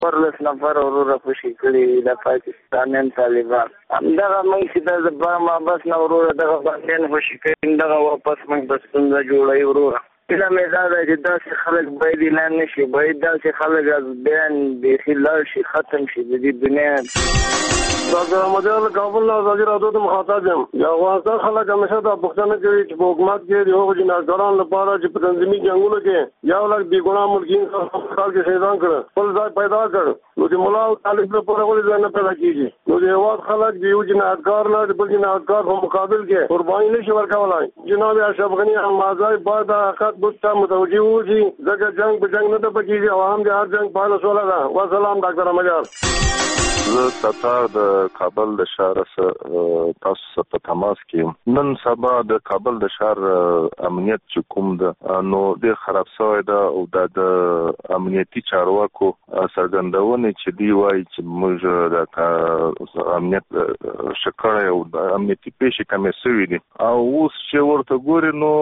14 نفر وروره خوشي کړي د پاکستانیان طالبان همدغه موږ چې د برما بس نه وروره دغه باندې خوشي کړي دغه واپس موږ د ستونزه جوړوي وروره کله مې دا ده چې داسې خلک باید اعلان نه شي باید داسې خلک از بیان بیخي لاړ شي ختم شي د دې دنیا ډاکټر احمد الله کابل له ازادي راډیو ته مخاطب یم د افغانستان خلک همیشه دا پوښتنه کوي چې په حکومت کې د هغو جنازګرانو لپاره چې په تنظیمي جنګونو کې 1 لک بې ګناه ملکین کال کې شهیدان کړ خپل ځای پیدا کړ نو د ملا او طالب لپاره ولې ځای نه پیدا کېږي نو د هېواد خلک د یو جنازګار نه د بل جنازګار په مقابل کې قرباني نه شي ورکولی جناب اشرف غني احمدزی باید د حقیقت بوت ته متوجه واوسي ځکه جنګ په جنګ نه ده پکېږي او هم د هر جنګ پایله سوله ده وسلام ډاکټر احمد زه ستار د کابل د شهر تاسو په تماس کې نن سبا د کابل د شهر امنیت چې کوم ده نو ډېر خراب شوی ده او د امنیتي چارواکو څرګندونه چې دی وایي چې موږ د امنیت شکړې او د امنیتي پیښې کمې شوې دي او اوس چې ورته ګوري نو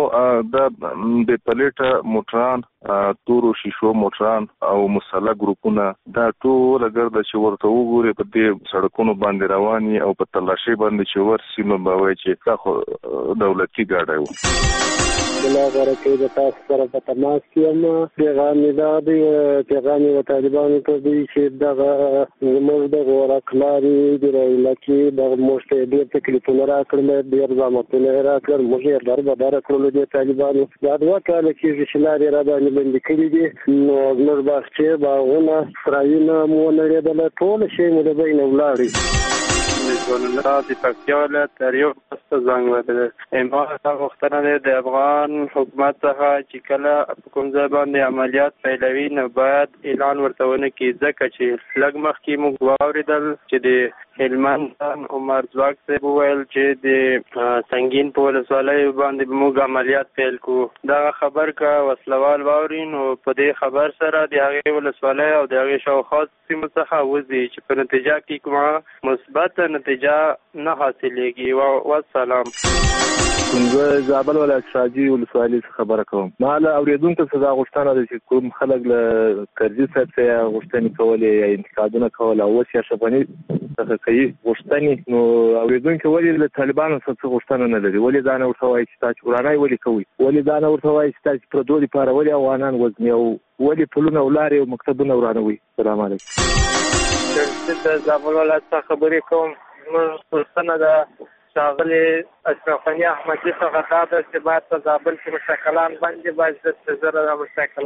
د پلیټه موټران تورو شیشو موټران او مسلح ګروپونه دا ټول ګرځي چې ورته وګوري په دې سړکونو باندې رواني او په تلاشي باندې چې ورسي نو به وایي چې دا دولتي ګاډی و بلا غرقې د تاسو سره په تماس کې یم پیغام دا دی پیغام د طالبانو ته دی چې دغه زموږ د غورکلاري د علاقې د موشته ډېر تکلیفونه راکړل ډېر زحمتونه راکړل موږ یې دربدار کړل د طالبانو دا دوه کاله چې شلاري را باندې بندي کړی دي نو موږ باغچې باغونه سرایونه مو لريدل ټول شی مو د بین ولاړی الله د پکتیا ولایت یو پسته زنګ ورته ما غوښتنه ده د افغان حکومت څخه چې کله کوم ځای باندې عملیات پیلوي نو باید اعلان ورته ونه کړي ځکه چې لږ مخکې موږ واورېدل چې د هلمند عمر ځواک صاحب وویل چې د سنگین په ولسوالۍ باندې موږ عملیات پیل کړو دغه خبر که وسلوال واوري نو په دې خبر سره د هغې ولسوالۍ او د هغې شاوخوا سیمو څخه وځي چې په نتیجه کې کومه مثبت نتیجه نه حاصلېږي والسلام زه زابل ولایت شاجي ولسوالۍ څخه خبره کوم ما له اورېدونکو څخه دا غوښتنه ده چې کوم خلک له کرزي صاحب څخه غوښتنې کولې یا انتقادونه کول او اوس اشرف غني څخه کوي غوښتنې نو اورېدونکي ولې له طالبانو څخه غوښتنه نه لري ولې دا نه ورته وایي چې تاسو ورانای ولې کوئ ولې دا نه ورته وایي چې تاسو پردو لپاره ولې افغانان وزني او ولې پلونه او لارې او مکتبونه ورانوي سلام علیکم د زابل ولایت څخه خبرې کوم موږ غوښتنه ده ښاغلي اشرف غني احمدزي څخه دا ده چې باید په زابل کې مشکلان باندې باید زره د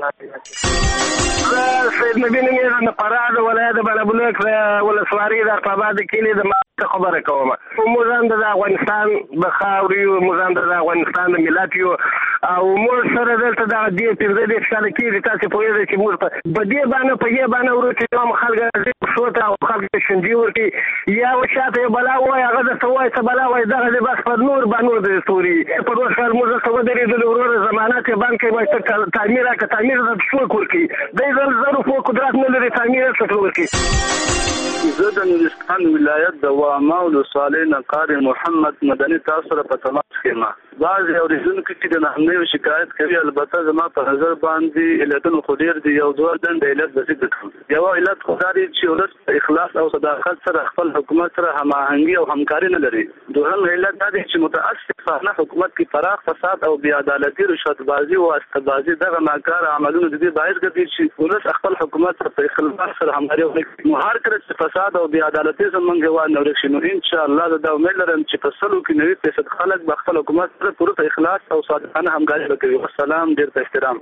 مشکلان سید نبی نومې د فراه د ولایت بلبلک ولسوالۍ د ارتباط کلي د خبره کوم موږ د افغانستان د خاورې موږ د افغانستان د ملت یو او موږ سره دلته د دې پنځه د ښکل کې تاسو په دې چې موږ په دې باندې ورته نو خلک شوته او خلک شندي ورته یا وشاته بلا وای هغه د توای څه بلا وای دغه د بس پر نور باندې د ستوري په دوه خل موږ څه درې د ورور ضمانت بانک کې تعمیر د شو کورکی د زرو فوق قدرت نه لري تعمیر څه کورکی زه د نورستان ولایت د واما ولسوالۍ نه قاری محمد مدني تاسو سره په تماس کې ما بعض اوریدونکو چې د نحنیو شکایت کوي البته زما په نظر باندې علتونه خو ډېر دي یو دوه د علت د ذکر یو علت خو دا دی چې ولس اخلاص او صداقت سره خپل حکومت سره هماهنګي او همکاري نه لري دوهم علت دا دی چې متاسفانه حکومت کې فراغ فساد او بې عدالتي رشوتبازي او استبازي دغه ناکاره عملونه د دې باعث ګرځي چې ولس خپل حکومت سره په اخلاص سره همکاري وکړي نو هر کله چې فساد او بې عدالتي زمونږ هېواد نه ورک شي نو ان شاء الله دا امید لرم چې په سلو کې 90% خلک به خپل حکومت سره پوره اخلاص او صادقانه همکاري وکړي والسلام ډېر ته احترام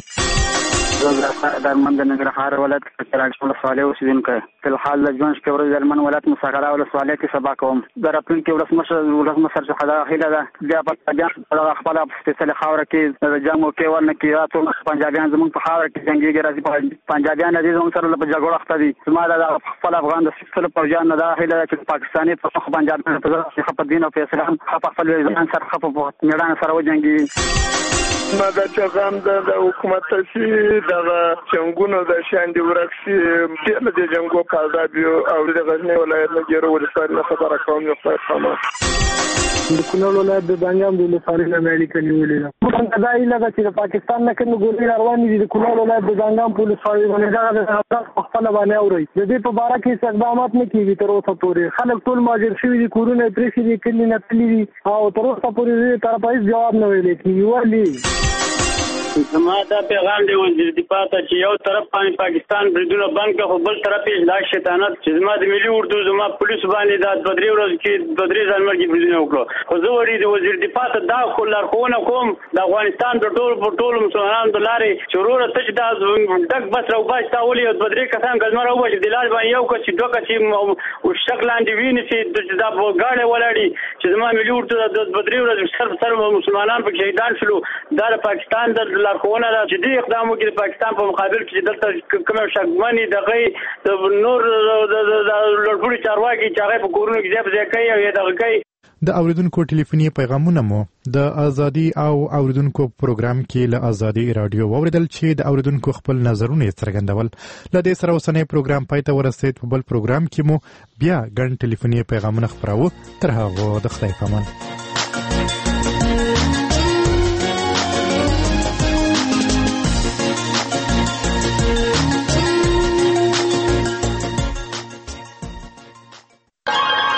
درمند ننګرهار ولایت کراچۍ ولسوالۍ اوسېدونکی فی الحال د ژوند کې ورځ درمند ولایت مساقره ولسوالۍ کې سبا کوم د راتلونکي ولسمشر څخه دا هیله ده بیا په خپله سپېڅلې خاوره کې د جنګ موقع ورنه کړي ټول پنجابیان زموږ په خاوره کې جنګېږي راځي پنجابیان دې زموږ سره په جګړه اخته دي زما د خپل افغان د سپېڅلو پوځیانو دا هیله ده چې پاکستاني په پنجابیانو په دین او په اسلام په خپل ځان سره په میړانه سره وجنګي ما دا چغام د حکومت تشي د جنگونو د شاندې ورکسي د جنگو کالدا بیو او د غزنی ولایت نه ګیرو ولسوالۍ خبره کوم یو خبره د کونړ ولایت د دانګام د ولسوالۍ نه مې اړیکه نیولې ده. موږ دا ایله ده چې د پاکستان نه کوم ګولۍ روانې دي د کونړ ولایت د دانګام په ولسوالۍ باندې دغه د افغان په خپله باندې اوري. د دې په باره کې اقدامات نه کېږي تر اوسه پورې. خلک ټول مهاجر شوي دي، کورونه یې پرېښي دي، کلي نه تللي دي او تر اوسه پورې د دې طرفه هېڅ جواب نه ویلی کېږي. ولې زما دا پیغام دی وزیر دفاع ته چې یو طرف باندې پاکستان بریدونه بند کړه، خو بل طرف یې دا شیطانت چې زما د ملي اردو زما پولیس باندې دا 2-3 ورځې کې 2-3 ځانمرګي بریدونه وکړو. خو زه وړي د وزیر دفاع ته دا لارښوونه کوم د افغانستان د ټولو مسلمانانو د لارې چې وروره ته چې دا ډک بس راوباسي تا ولې 2-3 کسان ګزمه راوباسي د لارې باندې یو کس چې 2 کس شک لاندې ویني دا ګاډی ولاړي چې زما ملي اردو د 2-3 ورځې سر مسلمانان پکې شهیدان شلو. دا د پاکستان د لارښوونه ده چې دې اقدام وکړي د پاکستان په مقابل کې چې دلته کوم شکمنې دغه نور لوړپوړي چارواکي چې هغه په کورونو کې ځای په ځای کوي او یې دغه کوي. د اوریدونکو ټلیفوني پیغامونه مو د ازادي او اوریدونکو پروګرام کې له ازادي رادیو واوریدل چې د اوریدونکو خپل نظرونه څرګندول. له دې سره اوسنۍ پروګرام پای ته ورسېد. په بل پروګرام کې مو بیا ګڼ ټلیفوني پیغامونه خپراوه. تر هغه د خدای په امان.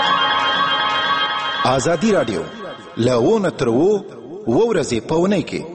آزادی راډیو له 9 تر 10 ورځې په اونۍ کې